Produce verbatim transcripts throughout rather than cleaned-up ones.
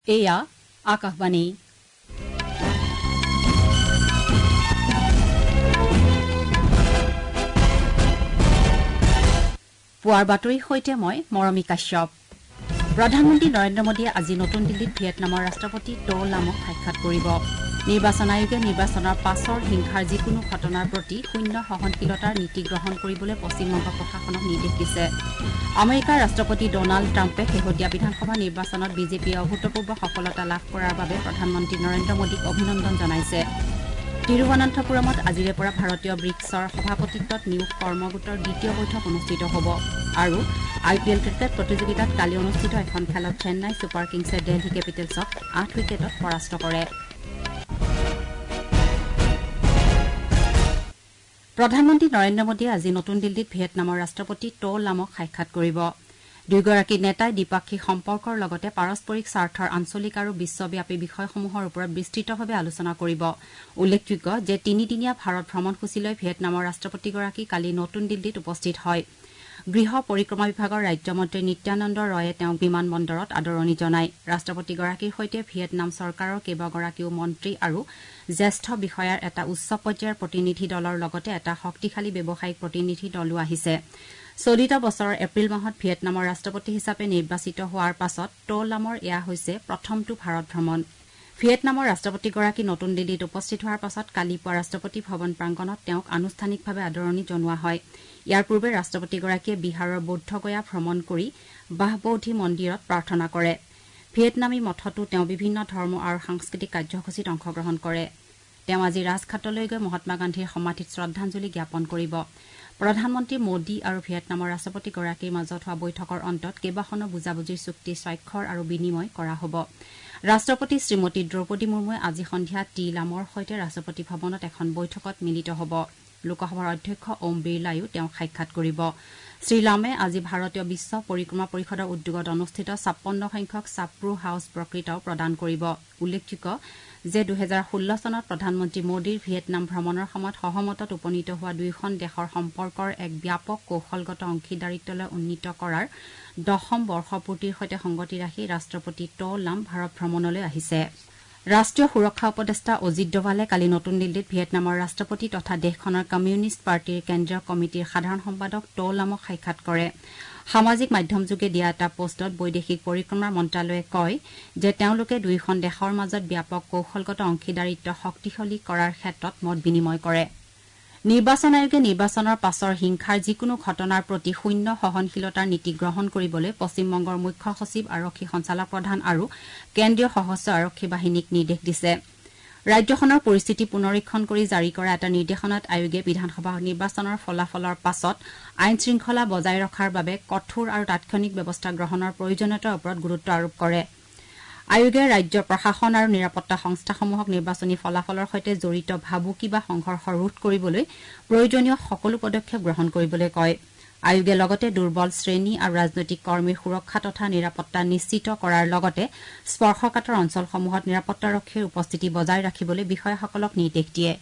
এয়া আকাশবাণী পুৱাৰ বাতৰিৰ সৈতে মই মৰমী কাশ্যপ। প্ৰধানমন্ত্ৰী নৰেন্দ্ৰ মোদীয়ে আজি নতুন দিল্লীত ভিয়েটনামৰ ৰাষ্ট্ৰপতি ট লামক সাক্ষাৎ কৰিব। নিৰ্বাচন আয়োগে নিৰ্বাচনৰ পাছৰ হিংসাৰ যিকোনো ঘটনাৰ প্ৰতি শূন্য সহনশীলতাৰ নীতি গ্ৰহণ কৰিবলৈ পশ্চিমবংগ প্ৰশাসনক নিৰ্দেশ দিছে। আমেৰিকাৰ ৰাষ্ট্ৰপতি ডনাল্ড ট্ৰাম্পে শেহতীয়া বিধানসভা নিৰ্বাচনত বিজেপিয়ে অভূতপূৰ্ব সফলতা লাভ কৰাৰ বাবে প্ৰধানমন্ত্ৰী নৰেন্দ্ৰ মোদীক অভিনন্দন জনাইছে। তিৰুৱনন্তপুৰমত আজিৰে পৰা ভাৰতীয় ব্ৰিক্ছৰ সভাপতিত্বত নিয়োগ কৰ্মগোটৰ দ্বিতীয় বৈঠক অনুষ্ঠিত হ'ব। আৰু আই পি এল ক্ৰিকেট প্ৰতিযোগিতাত কালি অনুষ্ঠিত এখন খেলত চেন্নাই ছুপাৰ কিংছে দিল্লী কেপিটেলছক আঠ উইকেটত পৰাস্ত কৰে। প্ৰধানমন্ত্ৰী নৰেন্দ্ৰ মোদীয়ে আজি নতুন দিল্লীত ভিয়েটনামৰ ৰাষ্ট্ৰপতি ট লামক সাক্ষাৎ কৰিব। দুয়োগৰাকী নেতাই দ্বিপাক্ষিক সম্পৰ্কৰ লগতে পাৰস্পৰিক স্বাৰ্থৰ আঞ্চলিক আৰু বিশ্বব্যাপী বিষয়সমূহৰ ওপৰত বিস্তৃতভাৱে আলোচনা কৰিব। উল্লেখযোগ্য যে তিনিদিনীয়া ভাৰত ভ্ৰমণসূচীলৈ ভিয়েটনামৰ ৰাষ্ট্ৰপতিগৰাকী কালি নতুন দিল্লীত উপস্থিত হয়। গৃহ পৰিক্ৰমা বিভাগৰ ৰাজ্যমন্ত্ৰী নিত্যানন্দ ৰয়ে তেওঁক বিমান বন্দৰত আদৰণি জনায়। ৰাষ্ট্ৰপতিগৰাকীৰ সৈতে ভিয়েটনাম চৰকাৰৰ কেইবাগৰাকীও মন্ত্ৰী আৰু জ্যেষ্ঠ বিষয়াৰ এটা উচ্চ পৰ্যায়ৰ প্ৰতিনিধি দলৰ লগতে এটা শক্তিশালী ব্যৱসায়িক প্ৰতিনিধি দলো আহিছে। চলিত বছৰৰ এপ্ৰিল মাহত ভিয়েটনামৰ ৰাষ্ট্ৰপতি হিচাপে নিৰ্বাচিত হোৱাৰ পাছত ট লামৰ এয়া হৈছে প্ৰথমটো ভাৰত ভ্ৰমণ। ভিয়েটনামৰ ৰাষ্ট্ৰপতিগৰাকী নতুন দিল্লীত উপস্থিত হোৱাৰ পাছত কালি পুৱা ৰাষ্ট্ৰপতি ভৱন প্ৰাংগণত তেওঁক আনুষ্ঠানিকভাৱে আদৰণি জনোৱা হয়। ইয়াৰ পূৰ্বে ৰাষ্ট্ৰপতিগৰাকীয়ে বিহাৰৰ বৌদ্ধগয়া ভ্ৰমণ কৰি বাহবৌধি মন্দিৰত প্ৰাৰ্থনা কৰে। ভিয়েটনামী মঠতো তেওঁ বিভিন্ন ধৰ্ম আৰু সাংস্কৃতিক কাৰ্যসূচীত অংশগ্ৰহণ কৰে। তেওঁ আজি ৰাজঘাটলৈ গৈ মহাত্মা গান্ধীৰ সমাধিত শ্ৰদ্ধাঞ্জলি জ্ঞাপন কৰিব। প্ৰধানমন্ত্ৰী মোদী আৰু ভিয়েটনামৰ ৰাষ্ট্ৰপতিগৰাকীৰ মাজত হোৱা বৈঠকৰ অন্তত কেইবাখনো বুজাবুজিৰ চুক্তি স্বাক্ষৰ আৰু বিনিময় কৰা হ'ব। ৰাষ্ট্ৰপতি শ্ৰীমতী দ্ৰৌপদী মুৰ্মুৱে আজি সন্ধিয়া টি লামৰ সৈতে ৰাষ্ট্ৰপতি ভৱনত এখন বৈঠকত মিলিত হ'ব। লোকসভাৰ অধ্যক্ষ ওম বিৰলাইও তেওঁক সাক্ষাৎ কৰিব। শ্ৰীলামে আজি ভাৰতীয় বিশ্ব পৰিক্ৰমা পৰিষদৰ উদ্যোগত অনুষ্ঠিত ছাপন্ন সংখ্যক ছাপ্ৰো হাউছ বক্তৃতাও প্ৰদান কৰিব। উল্লেখযোগ্য যে দুহেজাৰ ষোল্ল চনত প্ৰধানমন্ত্ৰী মোদীৰ ভিয়েটনাম ভ্ৰমণৰ সময়ত সহমতত উপনীত হোৱা দুয়োখন দেশৰ সম্পৰ্কৰ এক ব্যাপক কৌশলগত অংশীদাৰিত্বলৈ উন্নীত কৰাৰ দশম বৰ্ষপূৰ্তিৰ সৈতে সংগতি ৰাখি ৰাষ্ট্ৰপতি ট লাম ভাৰত ভ্ৰমণলৈ আহিছে। ৰাষ্ট্ৰীয় সুৰক্ষা উপদেষ্টা অজিত ডোভালে কালি নতুন দিল্লীত ভিয়েটনামৰ ৰাষ্ট্ৰপতি তথা দেশখনৰ কমিউনিষ্ট পাৰ্টীৰ কেন্দ্ৰীয় কমিটিৰ সাধাৰণ সম্পাদক ট লামক সাক্ষাৎ কৰে। সামাজিক মাধ্যমযোগে দিয়া এটা পোষ্টত বৈদেশিক পৰিক্ৰমা মন্ত্ৰালয়ে কয় যে তেওঁলোকে দুয়োখন দেশৰ মাজত ব্যাপক কৌশলগত অংশীদাৰিত্ব শক্তিশালী কৰাৰ ক্ষেত্ৰত মত বিনিময় কৰে। নিৰ্বাচন আয়োগে নিৰ্বাচনৰ পাছৰ হিংসাৰ যিকোনো ঘটনাৰ প্ৰতি শূন্য সহনশীলতাৰ নীতি গ্ৰহণ কৰিবলৈ পশ্চিমবংগৰ মুখ্য সচিব আৰক্ষী সঞ্চালকপ্ৰধান আৰু কেন্দ্ৰীয় সশস্ত্ৰ আৰক্ষী বাহিনীক নিৰ্দেশ দিছে। ৰাজ্যখনৰ পৰিস্থিতি পুনৰীক্ষণ কৰি জাৰি কৰা এটা নিৰ্দেশনাত আয়োগে বিধানসভা নিৰ্বাচনৰ ফলাফলৰ পাছত আইন শৃংখলা বজাই ৰখাৰ বাবে কঠোৰ আৰু তাৎক্ষণিক ব্যৱস্থা গ্ৰহণৰ প্ৰয়োজনীয়তাৰ ওপৰত গুৰুত্ব আৰোপ কৰে। আয়োগে ৰাজ্যৰ প্ৰশাসন আৰু নিৰাপত্তা সংস্থাসমূহক নিৰ্বাচনী ফলাফলৰ সৈতে জড়িত ভাবুকি বা সংঘৰ্ষ ৰোধ কৰিবলৈ প্ৰয়োজনীয় সকলো পদক্ষেপ গ্ৰহণ কৰিবলৈ কয়। আয়োগে লগতে দুৰ্বল শ্ৰেণী আৰু ৰাজনৈতিক কৰ্মীৰ সুৰক্ষা তথা নিৰাপত্তা নিশ্চিত কৰাৰ লগতে স্পৰ্শকাতৰ অঞ্চলসমূহত নিৰাপত্তাৰক্ষীৰ উপস্থিতি বজাই ৰাখিবলৈ বিষয়াসকলক নিৰ্দেশ দিয়ে।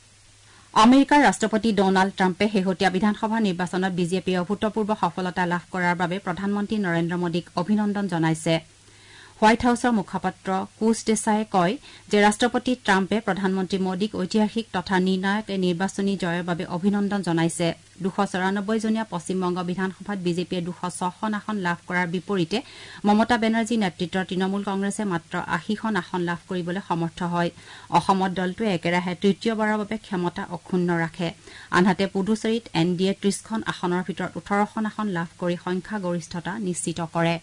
আমেৰিকাৰ ৰাষ্ট্ৰপতি ডনাল্ড ট্ৰাম্পে শেহতীয়া বিধানসভা নিৰ্বাচনত বিজেপিয়ে অভূতপূৰ্ব সফলতা লাভ কৰাৰ বাবে প্ৰধানমন্ত্ৰী নৰেন্দ্ৰ মোদীক অভিনন্দন জনাইছে। হোৱাইট হাউছৰ মুখপাত্ৰ কুছ দেশাইয়ে কয় যে ৰাষ্ট্ৰপতি ট্ৰাম্পে প্ৰধানমন্ত্ৰী মোদীক ঐতিহাসিক তথা নিৰ্ণায়ক এই নিৰ্বাচনী জয়ৰ বাবে অভিনন্দন জনাইছে। দুশ চৌৰানব্বৈজনীয়া পশ্চিমবংগ বিধানসভাত বিজেপিয়ে দুশ ছখন আসন লাভ কৰাৰ বিপৰীতে মমতা বেনাৰ্জী নেতৃত্বৰ তৃণমূল কংগ্ৰেছে মাত্ৰ আশীখন আসন লাভ কৰিবলৈ সমৰ্থ হয়। অসমত দলটোৱে একেৰাহে তৃতীয়বাৰৰ বাবে ক্ষমতা অক্ষুণ্ণ ৰাখে। আনহাতে পুডুচেৰীত এন ডি এ ত্ৰিশখন আসনৰ ভিতৰত ওঠৰখন আসন লাভ কৰি সংখ্যাগৰিষ্ঠতা নিশ্চিত কৰে।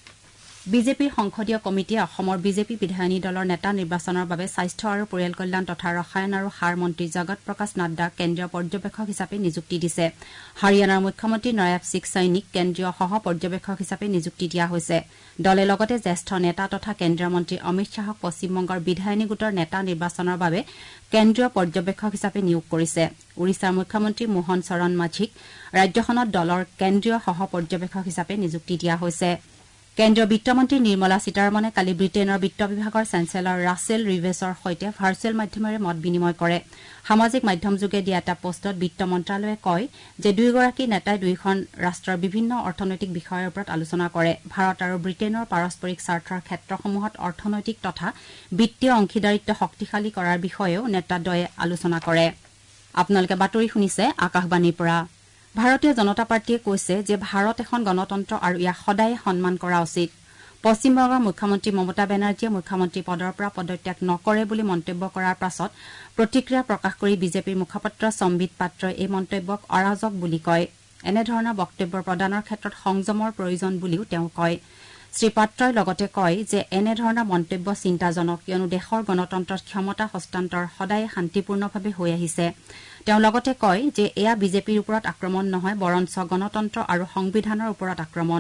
বিজেপিৰ সংসদীয় কমিটিয়ে অসমৰ বিজেপি বিধায়িনী দলৰ নেতা নিৰ্বাচনৰ বাবে স্বাস্থ্য আৰু পৰিয়াল কল্যাণ তথা ৰসায়ন আৰু সাৰ মন্ত্ৰী জগত প্ৰকাশ নাড্ডাক কেন্দ্ৰীয় পৰ্যবেক্ষক হিচাপে নিযুক্তি দিছে। হাৰিয়ানাৰ মুখ্যমন্ত্ৰী নয়াব সিং সৈনিক কেন্দ্ৰীয় সহ পৰ্যবেক্ষক হিচাপে নিযুক্তি দিয়া হৈছে। দলে লগতে জ্যেষ্ঠ নেতা তথা কেন্দ্ৰীয় মন্ত্ৰী অমিত শ্বাহক পশ্চিমবংগৰ বিধায়িনী গোটৰ নেতা নিৰ্বাচনৰ বাবে কেন্দ্ৰীয় পৰ্যবেক্ষক হিচাপে নিয়োগ কৰিছে। ওড়িশাৰ মুখ্যমন্ত্ৰী মোহন চৰণ মাঝীক ৰাজ্যখনত দলৰ কেন্দ্ৰীয় সহ পৰ্যবেক্ষক হিচাপে নিযুক্তি দিয়া হৈছে। কেন্দ্ৰীয় বিত্তমন্ত্ৰী নিৰ্মলা সীতাৰমণে কালি ব্ৰিটেইনৰ বিত্ত বিভাগৰ চেঞ্চেলৰ ৰাছেল ৰিভেছৰ সৈতে ভাৰ্চুৱেল মাধ্যমেৰে মত বিনিময় কৰে সামাজিক মাধ্যমযোগে দিয়া এটা পোষ্টত বিত্ত মন্ত্ৰালয়ে কয় যে দুয়োগৰাকী নেতাই দুয়োখন ৰাষ্ট্ৰৰ বিভিন্ন অৰ্থনৈতিক বিষয়ৰ ওপৰত আলোচনা কৰে ভাৰত আৰু ব্ৰিটেইনৰ পাৰস্পৰিক স্বাৰ্থৰ ক্ষেত্ৰসমূহত অৰ্থনৈতিক তথা বিত্তীয় অংশীদাৰিত্ব শক্তিশালী কৰাৰ বিষয়েও নেতাদ্বয়ে আলোচনা কৰে আপোনালোকে বাতৰি শুনিছে আকাশবাণীৰ পৰা ভাৰতীয় জনতা পাৰ্টিয়ে কৈছে যে ভাৰত এখন গণতন্ত্ৰ আৰু ইয়াক সদায় সন্মান কৰা উচিত পশ্চিমবংগৰ মুখ্যমন্ত্ৰী মমতা বেনাৰ্জীয়ে মুখ্যমন্ত্ৰী পদৰ পৰা পদত্যাগ নকৰে বুলি মন্তব্য কৰাৰ পাছত প্ৰতিক্ৰিয়া প্ৰকাশ কৰি বিজেপিৰ মুখপাত্ৰ সম্বিত পাত্ৰই এই মন্তব্যক অৰাজক বুলি কয় এনেধৰণৰ বক্তব্য প্ৰদানৰ ক্ষেত্ৰত সংযমৰ প্ৰয়োজন বুলিও তেওঁ কয় শ্ৰীপাত্ৰই লগতে কয় যে এনেধৰণৰ মন্তব্য চিন্তাজনক কিয়নো দেশৰ গণতন্ত্ৰত ক্ষমতা হস্তান্তৰ সদায় শান্তিপূৰ্ণভাৱে হৈ আহিছে তেওঁ লগতে কয় যে এয়া বিজেপিৰ ওপৰত আক্ৰমণ নহয় বৰঞ্চ গণতন্ত্ৰ আৰু সংবিধানৰ ওপৰত আক্ৰমণ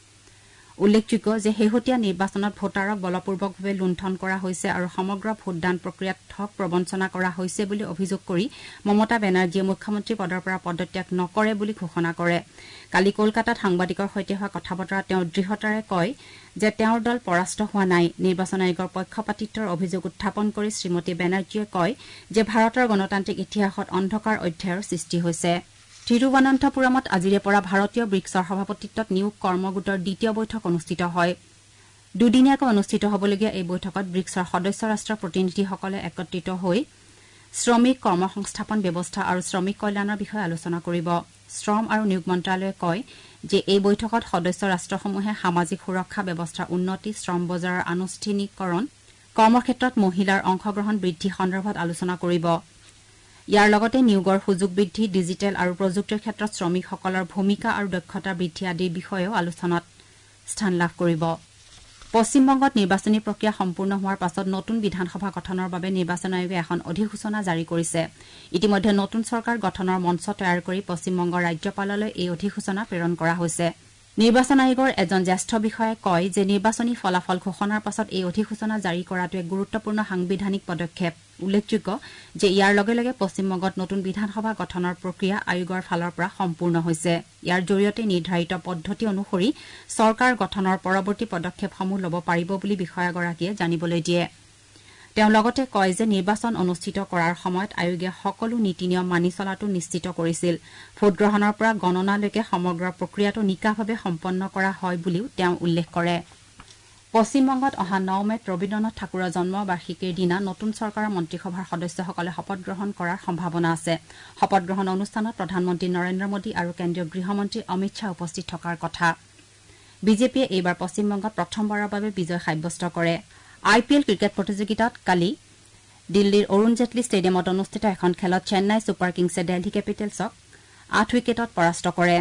উল্লেখযোগ্য যে শেহতীয়া নিৰ্বাচনত ভোটাৰক বলপূৰ্বকভাৱে লুণ্ঠন কৰা হৈছে আৰু সমগ্ৰ ভোটদান প্ৰক্ৰিয়াত ঠগ প্ৰবঞ্চনা কৰা হৈছে বুলি অভিযোগ কৰি মমতা বেনাৰ্জীয়ে মুখ্যমন্ত্ৰী পদৰ পৰা পদত্যাগ নকৰে বুলি ঘোষণা কৰে কালি কলকাতাত সাংবাদিকৰ সৈতে হোৱা কথা বতৰা তেওঁ দৃঢ়তাৰে কয় যে তেওঁৰ দল পৰাস্ত হোৱা নাই নিৰ্বাচন আয়োগৰ পক্ষপাতিত্বৰ অভিযোগ উত্থাপন কৰি শ্ৰীমতী বেনাৰ্জীয়ে কয় যে ভাৰতৰ গণতান্ত্ৰিক ইতিহাসত অন্ধকাৰ অধ্যায়ৰ সৃষ্টি হৈছে তিৰুৱনন্তপুৰমত আজিৰে পৰা ভাৰতীয় ব্ৰিক্সৰ সভাপতিত্বত নিয়োগ কৰ্মগোটৰ দ্বিতীয় বৈঠক অনুষ্ঠিত হয় দুদিনীয়াকৈ অনুষ্ঠিত হ'বলগীয়া এই বৈঠকত ব্ৰিক্সৰ সদস্য ৰাষ্ট্ৰৰ প্ৰতিনিধিসকলে একত্ৰিত হৈ শ্ৰমিক কৰ্মসংস্থাপন ব্যৱস্থা আৰু শ্ৰমিক কল্যাণৰ বিষয়ে আলোচনা কৰিব শ্ৰম আৰু নিয়োগ মন্ত্ৰালয়ে কয় যে এই বৈঠকত সদস্য ৰাষ্ট্ৰসমূহে সামাজিক সুৰক্ষা ব্যৱস্থাৰ উন্নতি শ্ৰম বজাৰৰ আনুষ্ঠানিকৰণ কৰ্মক্ষেত্ৰত মহিলাৰ অংশগ্ৰহণ বৃদ্ধি সন্দৰ্ভত আলোচনা কৰিব ইয়াৰ লগতে নিয়োগৰ সুযোগ বৃদ্ধি ডিজিটেল আৰু প্ৰযুক্তিৰ ক্ষেত্ৰত শ্ৰমিকসকলৰ ভূমিকা আৰু দক্ষতা বৃদ্ধি আদিৰ বিষয়েও আলোচনাত স্থান লাভ কৰিব পশ্চিমবংগত নিৰ্বাচনী প্ৰক্ৰিয়া সম্পূৰ্ণ হোৱাৰ পাছত নতুন বিধানসভা গঠনৰ বাবে নিৰ্বাচন আয়োগে এখন অধিসূচনা জাৰি কৰিছে ইতিমধ্যে নতুন চৰকাৰ গঠনৰ মঞ্চ তৈয়াৰ কৰি পশ্চিমবংগৰ ৰাজ্যপাললৈ এই অধিসূচনা প্ৰেৰণ কৰা হৈছে নিৰ্বাচন আয়োগৰ এজন জ্যেষ্ঠ বিষয়াই কয় যে নিৰ্বাচনী ফলাফল ঘোষণাৰ পাছত এই অধিসূচনা জাৰি কৰাটো এক গুৰুত্বপূৰ্ণ সাংবিধানিক পদক্ষেপ উল্লেখযোগ্য যে ইয়াৰ লগে লগে পশ্চিমবংগত নতুন বিধানসভা গঠনৰ প্ৰক্ৰিয়া আয়োগৰ ফালৰ পৰা সম্পূৰ্ণ হৈছে ইয়াৰ জৰিয়তে নিৰ্ধাৰিত পদ্ধতি অনুসৰি চৰকাৰ গঠনৰ পৰৱৰ্তী পদক্ষেপসমূহ ল'ব পাৰিব বুলি বিষয়াগৰাকীয়ে জানিবলৈ দিয়ে তেওঁ লগতে কয় যে নিৰ্বাচন অনুষ্ঠিত কৰাৰ সময়ত আয়োগে সকলো নীতি নিয়ম মানি চলাটো নিশ্চিত কৰিছিল ভোটগ্ৰহণৰ পৰা গণনালৈকে সমগ্ৰ প্ৰক্ৰিয়াটো নিকাভাৱে সম্পন্ন কৰা হয় বুলিও তেওঁ উল্লেখ কৰে পশ্চিমবংগত অহা ন মেত ৰবীন্দ্ৰনাথ ঠাকুৰৰ জন্মবাৰ্ষিকীৰ দিনা নতুন চৰকাৰৰ মন্ত্ৰীসভাৰ সদস্যসকলে শপত গ্ৰহণ কৰাৰ সম্ভাৱনা আছে শপত গ্ৰহণ অনুষ্ঠানত প্ৰধানমন্ত্ৰী নৰেন্দ্ৰ মোদী আৰু কেন্দ্ৰীয় গৃহমন্ত্ৰী অমিত শ্বাহ উপস্থিত থকাৰ কথা বিজেপিয়ে এইবাৰ পশ্চিমবংগত প্ৰথমবাৰৰ বাবে বিজয় সাব্যস্ত কৰে আই পি এল ক্ৰিকেট প্ৰতিযোগিতাত কালি দিল্লীৰ অৰুণ জেটলী ষ্টেডিয়ামত অনুষ্ঠিত এখন খেলত চেন্নাই ছুপাৰ কিংছে দিল্লী কেপিটেলছক আঠ উইকেটত পৰাস্ত কৰে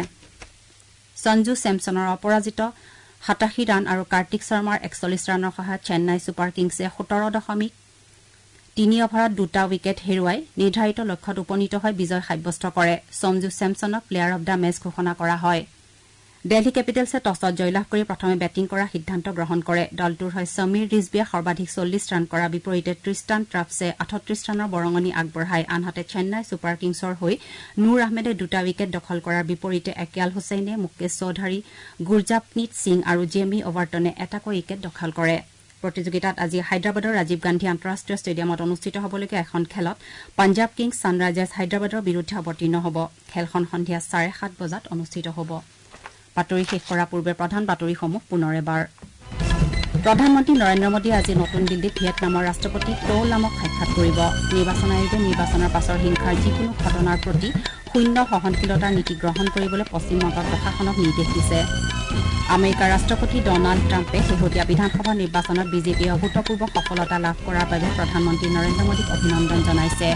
সঞ্জু ছেমছনৰ অপৰাজিত সাতাশী ৰান আৰু কাৰ্তিক শৰ্মাৰ একচল্লিছ ৰানৰ সহায়ত চেন্নাই ছুপাৰ কিংছে সোতৰ দশমিক তিনি অভাৰত দুটা উইকেট হেৰুৱাই নিৰ্ধাৰিত লক্ষ্যত উপনীত হৈ বিজয় সাব্যস্ত কৰে সঞ্জু ছেমছনক প্লেয়াৰ অব দ্য মেচ ঘোষণা কৰা হয় দিল্লী কেপিটেলছে টছত জয়লাভ কৰি প্ৰথমে বেটিং কৰাৰ সিদ্ধান্ত গ্ৰহণ কৰে দলটোৰ হৈ সমীৰ ৰিজবিয়ে সৰ্বাধিক চল্লিছ ৰান কৰাৰ বিপৰীতে ট্ৰিষ্টান ট্ৰাফছে আঠত্ৰিছ ৰানৰ বৰঙণি আগবঢ়ায় আনহাতে চেন্নাই ছুপাৰ কিংছৰ হৈ নুৰ আহমেদে দুটা উইকেট দখল কৰাৰ বিপৰীতে একিয়াল হুছেইনে মুকেশ চৌধাৰী গুৰজাপনীত সিং আৰু জেমি অভাৰটনে এটাকৈ উইকেট দখল কৰে প্ৰতিযোগিতাত আজি হায়দৰাবাদৰ ৰাজীৱ গান্ধী আন্তঃৰাষ্ট্ৰীয় ষ্টেডিয়ামত অনুষ্ঠিত হ'বলগীয়া এখন খেলত পাঞ্জাৱ কিংছ ছানৰাইজাৰ্ছ হায়দৰাবাদৰ বিৰুদ্ধে অৱতীৰ্ণ হ'ব খেলখন সন্ধিয়া চাৰে সাত বজাত অনুষ্ঠিত হ'ব বাতৰি শেষ কৰাৰ পূৰ্বে প্ৰধান বাতৰিসমূহ পুনৰ এবাৰ প্ৰধানমন্ত্ৰী নৰেন্দ্ৰ মোদীয়ে আজি নতুন দিল্লীত ভিয়েটনামৰ ৰাষ্ট্ৰপতি ট' লামক সাক্ষাৎ কৰিব নিৰ্বাচন আয়োগে নিৰ্বাচনৰ পাছৰ হিংসাৰ যিকোনো ঘটনাৰ প্ৰতি শূন্য সহনশীলতাৰ নীতি গ্ৰহণ কৰিবলৈ পশ্চিমবংগৰ প্ৰশাসনক নিৰ্দেশ দিছে আমেৰিকাৰ ৰাষ্ট্ৰপতি ডনাল্ড ট্ৰাম্পে শেহতীয়া বিধানসভা নিৰ্বাচনত বিজেপিয়ে অভূতপূৰ্ব সফলতা লাভ কৰাৰ বাবে প্ৰধানমন্ত্ৰী নৰেন্দ্ৰ মোদীক অভিনন্দন জনাইছে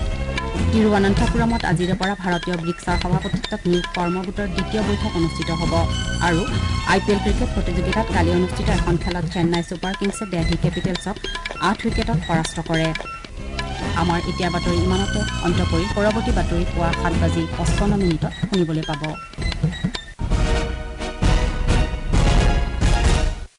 তিৰুৱনন্তপুৰমত আজিৰে পৰা ভাৰতীয় ব্ৰিক্সৰ সভাপতিত্বত নিয়োগ কৰ্মগোটৰ দ্বিতীয় বৈঠক অনুষ্ঠিত হ'ব আৰু আই পি এল ক্ৰিকেট প্ৰতিযোগিতাত কালি অনুষ্ঠিত এখন খেলত চেন্নাই ছুপাৰ কিংছে দিল্লী কেপিটেলছক আঠ উইকেটত পৰাস্ত কৰে আমাৰ এতিয়া বাতৰি ইমানতে অন্ত কৰি পৰৱৰ্তী বাতৰি পুৱা সাত বাজি পঁচপন্ন মিনিটত শুনিবলৈ পাব